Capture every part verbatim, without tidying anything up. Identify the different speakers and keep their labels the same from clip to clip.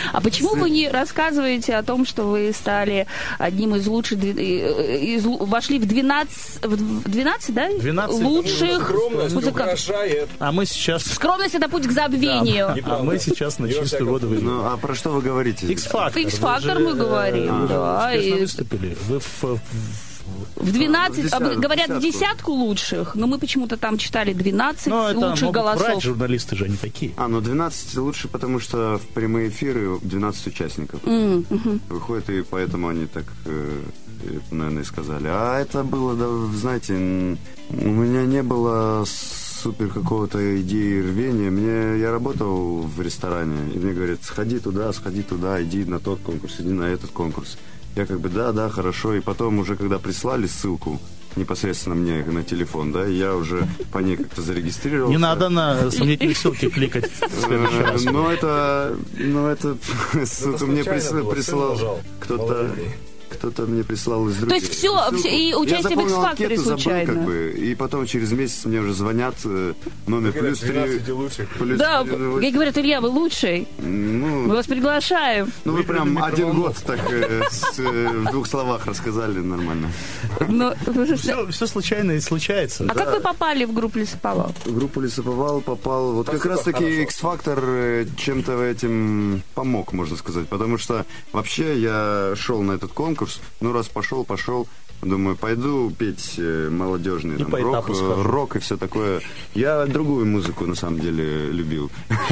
Speaker 1: А почему вы не рассказываете о том, что вы стали одним из лучших, из, вошли в двенадцать, в двенадцать, да?
Speaker 2: двенадцать
Speaker 1: лучших музыкантов.
Speaker 2: А мы сейчас...
Speaker 1: Скромность — это путь к забвению.
Speaker 2: Да, а мы сейчас на чистую воду выйдем.
Speaker 3: Ну, а про что вы говорите?
Speaker 2: X-Factor.
Speaker 1: X-Factor мы говорим, а, да.
Speaker 2: Успешно и... выступили. Вы в...
Speaker 1: В двенадцать,
Speaker 3: а, в
Speaker 1: говорят,
Speaker 3: десятку.
Speaker 1: в десятку лучших, но мы почему-то там читали двенадцать
Speaker 2: но это
Speaker 1: лучших
Speaker 2: могут
Speaker 1: голосов.
Speaker 2: брать, журналисты же они такие.
Speaker 3: А, ну двенадцать лучше, потому что в прямые эфиры двенадцать участников
Speaker 1: Mm-hmm.
Speaker 3: выходит, и поэтому они так, э, наверное, и сказали. А это было, да, знаете, у меня не было супер какого-то идеи рвения. Мне, я работал в ресторане, и мне говорят, сходи туда, сходи туда, иди на тот конкурс, иди на этот конкурс. Я как бы, да, да, хорошо. И потом уже, когда прислали ссылку непосредственно мне на телефон, да, я уже по ней как-то зарегистрировался.
Speaker 2: Не надо на сомнительные ссылки кликать в следующий раз.
Speaker 3: Ну, это, ну, это ссылку мне прислал кто-то... Кто-то мне прислал из других.
Speaker 1: То есть все, все и участие в X-Factor случайно.
Speaker 3: Как бы, и потом через месяц мне уже звонят э, номер плюс три. Плюс,
Speaker 1: да,
Speaker 3: плюс,
Speaker 1: и говорят, Илья, вы лучший.
Speaker 3: Ну,
Speaker 1: мы вас приглашаем.
Speaker 3: Ну, вы прям один год так э, с, э, в двух словах рассказали нормально.
Speaker 1: Но,
Speaker 2: все, все случайно и случается.
Speaker 1: А да. Как вы попали в группу Лесоповал?
Speaker 3: В группу Лесоповал попал. Вот Спасибо, как раз таки X-Factor чем-то этим помог, можно сказать. Потому что вообще я шел на этот конкурс. Ну, раз пошел, пошел. Думаю, пойду петь молодежный там, рок, рок и все такое. Я другую музыку, на самом деле, любил.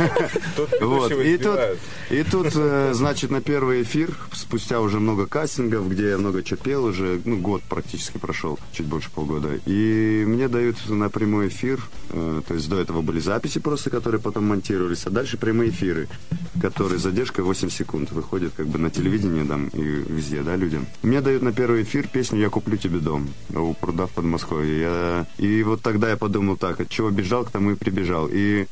Speaker 3: Вот. И тут, и тут, значит, на первый эфир, спустя уже много кастингов, где я много чего пел уже, ну, год практически прошел, чуть больше полгода. И мне дают на прямой эфир, то есть до этого были записи просто, которые потом монтировались, а дальше прямые эфиры, которые с задержкой восемь секунд выходят как бы на телевидении там и везде, да, людям. Мне дают на первый эфир песню «Я куплю тебе дом» у пруда в Подмосковье. Я... И вот тогда я подумал так, от чего бежал, к тому и прибежал. И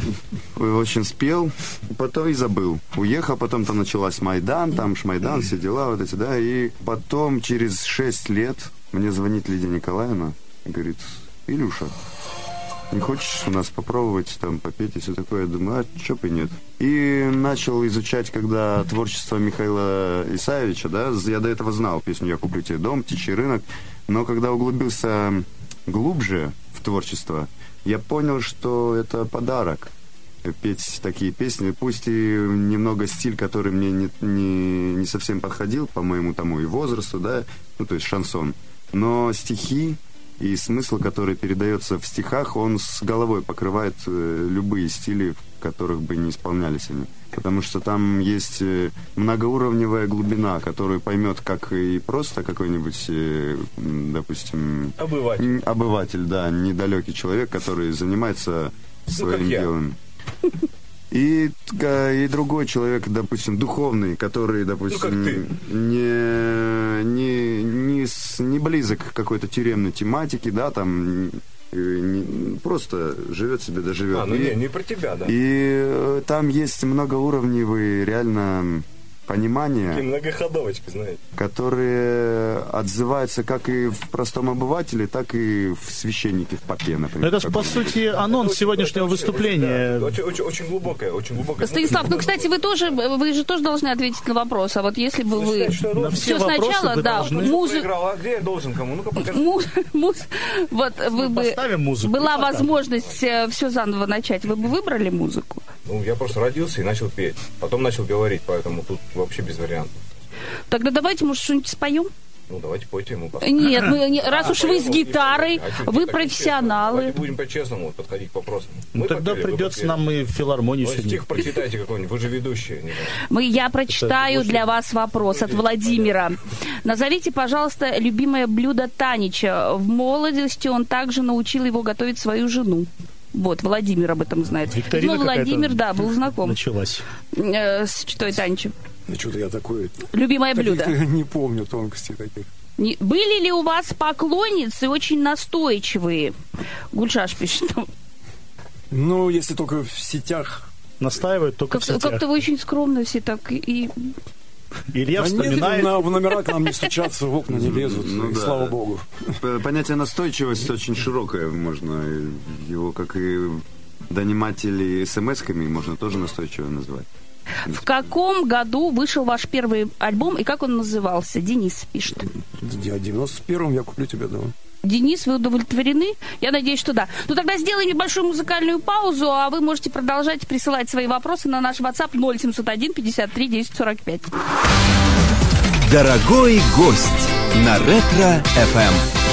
Speaker 3: очень спел, потом и забыл. Уехал, потом там началась Майдан, там Шмайдан, все дела вот эти, да. И потом через шесть лет мне звонит Лидия Николаевна и говорит: Илюша, не хочешь у нас попробовать там попеть и все такое? Я думаю, а чё бы и нет. И начал изучать, когда творчество Михаила Исаевича, да, я до этого знал песню «Я куплю тебе дом», «Птичий рынок», но когда углубился глубже в творчество, я понял, что это подарок петь такие песни, пусть и немного стиль, который мне не, не, не совсем подходил по моему тому и возрасту, да, ну, то есть шансон, но стихи и смысл, который передается в стихах, он с головой покрывает э, любые стили, в которых бы не исполнялись они. Потому что там есть э, многоуровневая глубина, которую поймет как и просто какой-нибудь, э, допустим...
Speaker 4: Обыватель.
Speaker 3: Обыватель, да, недалекий человек, который занимается своим
Speaker 4: ну,
Speaker 3: делом. И, и другой человек, допустим, духовный, который, допустим,
Speaker 4: ну,
Speaker 3: не, не, не, с, не близок к какой-то тюремной тематике, да, там не, просто живет себе, доживет.
Speaker 4: А, ну
Speaker 3: и,
Speaker 4: не, не про тебя, да.
Speaker 3: И там есть многоуровневые реально понимания,
Speaker 4: такие многоходовочки, знаете,
Speaker 3: которые отзываются как и в простом обывателе, так и в священнике в попе, например.
Speaker 2: Это же, по сути, анонс это сегодняшнего очень, выступления.
Speaker 4: Да, очень, очень, очень глубокое, очень глубокое.
Speaker 1: Станислав, ну, кстати, вы тоже, вы же тоже должны ответить на вопрос. А вот если бы вы...
Speaker 4: Считать,
Speaker 1: все, все сначала, да, музыку...
Speaker 4: А где я должен кому? Ну-ка, покажи.
Speaker 1: Муз... Муз... Вот вы бы...
Speaker 2: Музыку,
Speaker 1: была возможность все заново начать, вы бы выбрали музыку?
Speaker 4: Ну, я просто родился и начал петь. Потом начал говорить, поэтому тут вообще без вариантов.
Speaker 1: Тогда давайте, может, что-нибудь споем?
Speaker 4: Ну, давайте пойте ему.
Speaker 1: Нет, мы, не, раз а, уж вы с гитарой, а вы профессионалы.
Speaker 4: Давайте будем по-честному подходить к вопросам.
Speaker 2: Ну, тогда попели, придется нам и в филармонию
Speaker 4: сегодня. Стих прочитайте какой-нибудь, вы же ведущие.
Speaker 1: Мы, я прочитаю Это для вас вопрос от Владимира. Назовите, пожалуйста, любимое блюдо Танича. В молодости он также научил его готовить свою жену. Вот, Владимир об этом знает.
Speaker 2: Викторина
Speaker 1: ну, Владимир, да, был знаком.
Speaker 2: Началась.
Speaker 1: Э, с читой Таничем.
Speaker 5: Ну, что-то я такое...
Speaker 1: Любимое блюдо.
Speaker 5: Не помню тонкостей таких.
Speaker 1: Не... Были ли у вас поклонницы очень настойчивые? Гульшаш пишет.
Speaker 5: Ну, если только в сетях.
Speaker 2: Настаивают только
Speaker 1: как,
Speaker 2: в сетях.
Speaker 1: Как-то вы очень скромно все так и...
Speaker 2: Илья
Speaker 5: а
Speaker 2: вспоминает...
Speaker 5: Нет, в номера к нам не стучатся, в окна не лезут, ну, и, да. Слава богу.
Speaker 3: Понятие настойчивость очень широкое, можно его, как и дониматели смс-ками, можно тоже настойчиво назвать.
Speaker 1: В каком году вышел ваш первый альбом и как он назывался? Денис пишет.
Speaker 5: В девяносто первом я куплю тебя, да.
Speaker 1: Денис, вы удовлетворены? Я надеюсь, что да. Ну, тогда сделаем небольшую музыкальную паузу, а вы можете продолжать присылать свои вопросы на наш WhatsApp ноль семьсот один пятьдесят три десять сорок пять.
Speaker 6: Дорогой гость на Ретро эф эм.